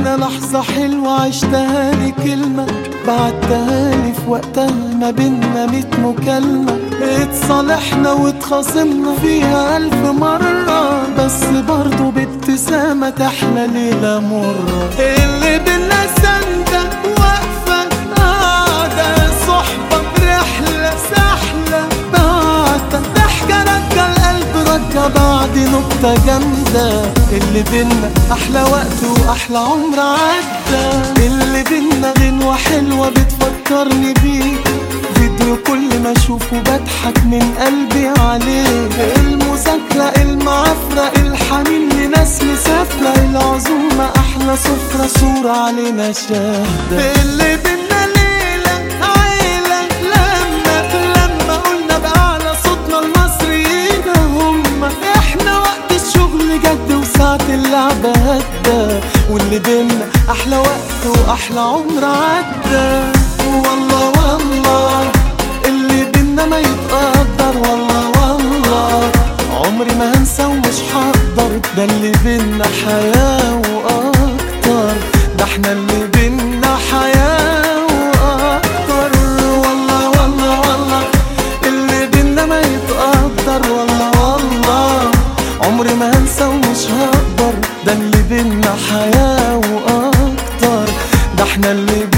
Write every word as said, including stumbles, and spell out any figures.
بينا لحظة حلوة عشتها لي كلمة بعتها لي في وقتها ما بينا ميت مكالمة. اتصالحنا واتخاصمنا فيها ألف مرة بس برضو بابتسامة تحلى ليلة مرة. اللي بينا سندة واقفة قاعدة صحبة برحلة سحلة بعتها ضحكة رجع القلب رجع بعد نكتة جامدة. اللي بينا أحلى وقت وأحلى عمر عدى. اللي بينا غنوة حلوة بتفكرني بيك فيديو كل ما اشوفه بضحك من قلبي عليه. المذاكرة المعافرة الحنين لناس مسافرة العزومة أحلى سفرة صورة علينا شاهدة. اللي بينا ليلة عيلة لما لما قلنا بأعلى صوتنا المصريين هم احنا وقت الشغل جد وساعة اللعبة هدى. واللي بينا أحلى وقت وأحلى عمر عدى. والله والله اللي بينا ما يتقدر. والله والله عمري ما هنسى ومش هقدر. ده اللي بينا حياة وأكتر. ده احنا اللي بينا حياة وأكتر. والله والله والله اللي بينا ما يتقدر. والله والله عمري ما هنسى ومش هقدر. ده اللي بينا حياة وأكتر. ده احنا اللي